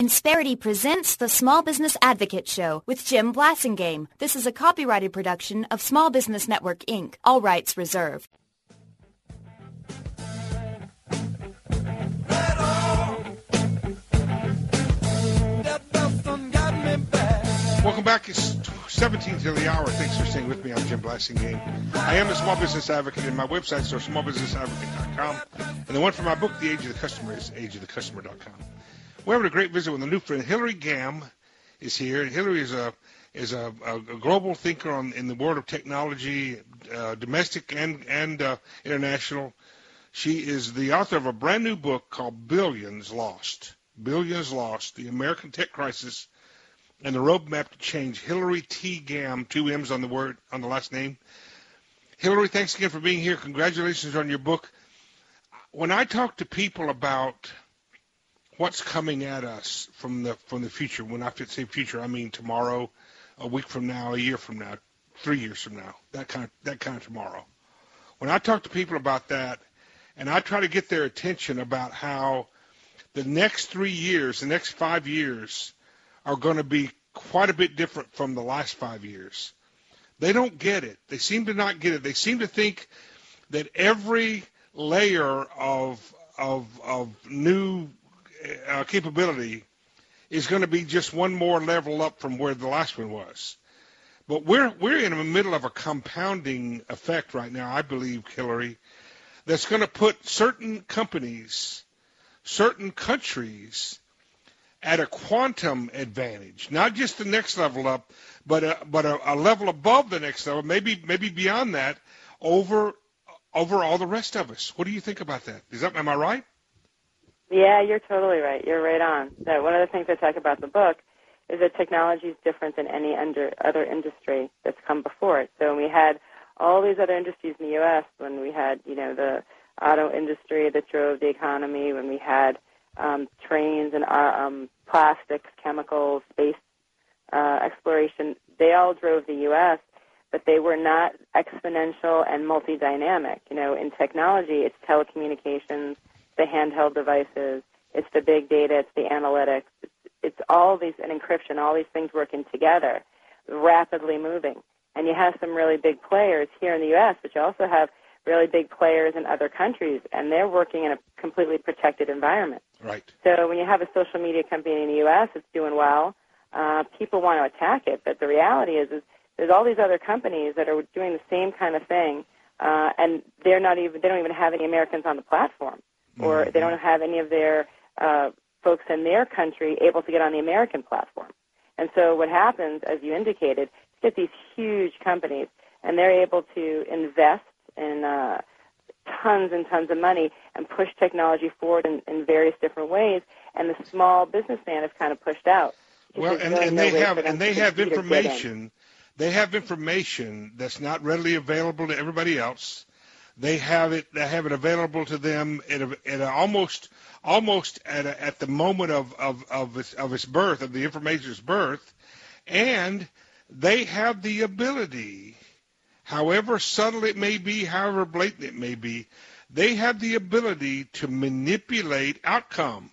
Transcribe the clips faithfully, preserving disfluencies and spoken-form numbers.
Insperity presents the Small Business Advocate Show with Jim Blasingame. This is a copyrighted production of Small Business Network, Incorporated. All rights reserved. Welcome back. It's seventeen to the hour. Thanks for staying with me. I'm Jim Blasingame. I am a small business advocate, and my websites are small business advocate dot com. And the one for my book, The Age of the Customer, is age of the customer dot com. We're having a great visit with a new friend. Hilary Gamm is here. Hilary is a is a, a, a global thinker on in the world of technology, uh, domestic and and uh, international. She is the author of a brand new book called Billions Lost. Billions Lost: The American Tech Crisis and the Roadmap to Change. Hilary T. Gamm, two M's on the word on the last name. Hilary, thanks again for being here. Congratulations on your book. When I talk to people about what's coming at us from the from the future, when I say future, I mean tomorrow, a week from now, a year from now, three years from now, that kind of, that kind of tomorrow. When I talk to people about that, and I try to get their attention about how the next three years, the next five years, are going to be quite a bit different from the last five years. They don't get it. They seem to not get it. They seem to think that every layer of of of new uh, capability is going to be just one more level up from where the last one was. But we're we're in the middle of a compounding effect right now, I believe, Hilary, that's going to put certain companies, certain countries at a quantum advantage, not just the next level up, but a, but a, a level above the next level, maybe maybe beyond that, over over all the rest of us. What do you think about that? Is that am I right? Yeah, you're totally right. You're right on. So one of the things I talk about in the book is that technology is different than any under, other industry that's come before it. So when we had all these other industries in the U S, when we had, you know, the auto industry that drove the economy, when we had um, trains and uh, um, plastics, chemicals, space uh, exploration, they all drove the U S, but they were not exponential and multi-dynamic. You know, in technology, it's telecommunications, the handheld devices, it's the big data, it's the analytics, it's, it's all these, and encryption, all these things working together, rapidly moving. And you have some really big players here in the U S, but you also have really big players in other countries, and they're working in a completely protected environment. Right. So when you have a social media company in the U S that's doing well, uh, people want to attack it, but the reality is, is there's all these other companies that are doing the same kind of thing, uh, and they're not even, they don't even have any Americans on the platform, or mm-hmm. they don't have any of their uh, folks in their country able to get on the American platform. And so what happens, as you indicated, is get these huge companies, and they're able to invest in uh, tons and tons of money and push technology forward in, in various different ways, and the small businessman is kind of pushed out. Well, and, and they have and they have information. They have information that's not readily available to everybody else. They have it. They have it available to them at, a, at a almost almost at a, at the moment of of of its, of its birth, of the information's birth, and they have the ability, however subtle it may be, however blatant it may be, they have the ability to manipulate outcome.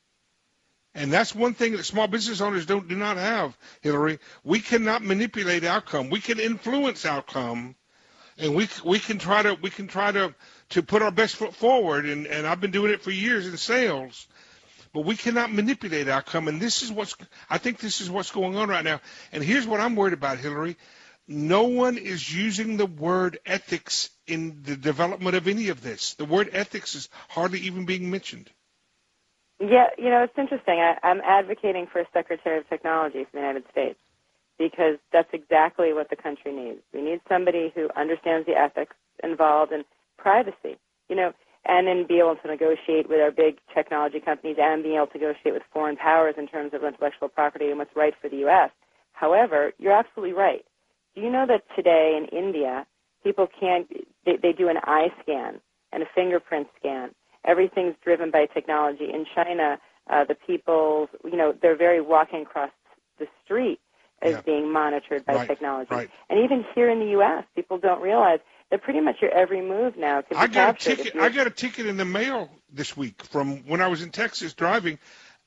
And that's one thing that small business owners don't do not have, Hilary. We cannot manipulate outcome. We can influence outcome, and we we can try to we can try to, to put our best foot forward. And, and I've been doing it for years in sales, but we cannot manipulate outcome. And this is what's I think this is what's going on right now. And here's what I'm worried about, Hilary. No one is using the word ethics in the development of any of this. The word ethics is hardly even being mentioned. Yeah, you know, it's interesting. I, I'm advocating for a Secretary of Technology for the United States because that's exactly what the country needs. We need somebody who understands the ethics involved in privacy, you know, and then be able to negotiate with our big technology companies and being able to negotiate with foreign powers in terms of intellectual property and what's right for the U S. However, you're absolutely right. Do you know that today in India, people can't, they, they do an eye scan and a fingerprint scan. Everything's driven by technology. In China, uh, the people, you know, they're very walking across the street as yeah. being monitored by right. technology. Right. And even here in the U S, people don't realize that pretty much your every move now can be I got captured. a ticket. I got a ticket in the mail this week from when I was in Texas driving.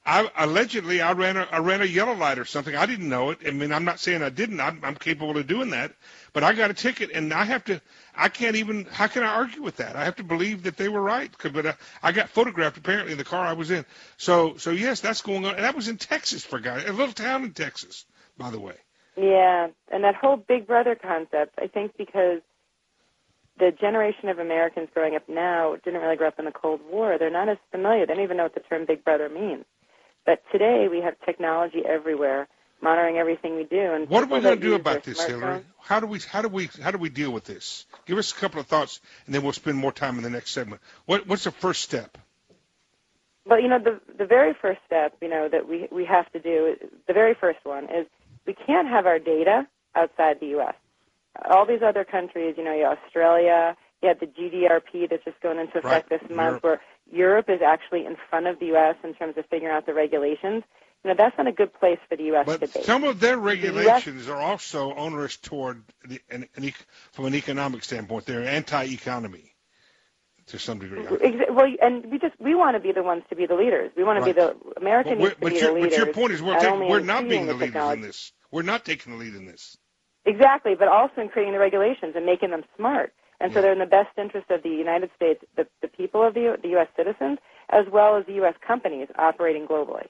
I allegedly I ran a I ran a yellow light or something. I didn't know it. I mean, I'm not saying I didn't. I'm, I'm capable of doing that, but I got a ticket, and I have to. I can't even. How can I argue with that? I have to believe that they were right. But I, I got photographed apparently in the car I was in. So so yes, that's going on. And that was in Texas, for guys, a little town in Texas, by the way. Yeah, and that whole Big Brother concept, I think, because the generation of Americans growing up now didn't really grow up in the Cold War. They're not as familiar. They don't even know what the term Big Brother means. But today we have technology everywhere, monitoring everything we do. And what are we going to do about this, smartphone, Hillary? How do we how do we how do we deal with this? Give us a couple of thoughts, and then we'll spend more time in the next segment. What what's the first step? Well, you know, the the very first step, you know, that we we have to do, the very first one is we can't have our data outside the U S All these other countries, you know, you have Australia, you have the G D R P that's just going into effect right. this month, Europe. where Europe is actually in front of the U S in terms of figuring out the regulations. You know, that's not a good place for the U S but to be. Some of their regulations the U S are also onerous toward the, an, an, from an economic standpoint. They're anti-economy to some degree. Well, and we just we want to be the ones to be the leaders. We want to right. be the American needs to but be your, the leaders. But your point is we're, not taking, we're not being the, the leaders technology. in this. We're not taking the lead in this. Exactly, but also in creating the regulations and making them smart. And yeah. so they're in the best interest of the United States, the, the people of the, the U S citizens, as well as the U S companies operating globally.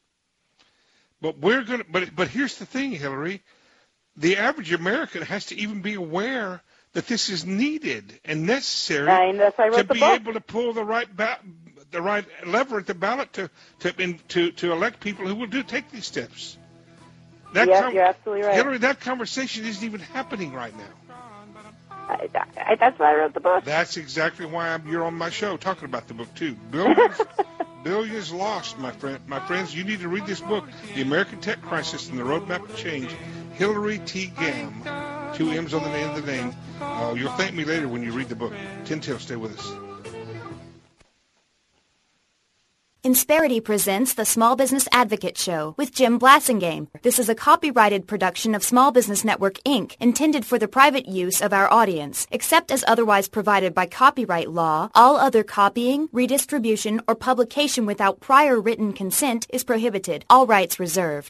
But we're going to. But but here's the thing, Hillary. The average American has to even be aware that this is needed and necessary and that's why I wrote to the be book. able to pull the right ba- the right lever at the ballot to to in, to to elect people who will do take these steps. That yes, com- you're absolutely right. Hillary, that conversation isn't even happening right now. I, I, that's why I wrote the book. That's exactly why I'm, you're on my show talking about the book too. Billions, billions lost, my friend, my friends. You need to read this book, The American Tech Crisis and the Roadmap to Change. Hillary T. Gamm, two M's on the end of the name. Uh, you'll thank me later when you read the book. Tintail, stay with us. Insperity presents the Small Business Advocate Show with Jim Blasingame. This is a copyrighted production of Small Business Network, Incorporated, intended for the private use of our audience. Except as otherwise provided by copyright law, all other copying, redistribution, or publication without prior written consent is prohibited. All rights reserved.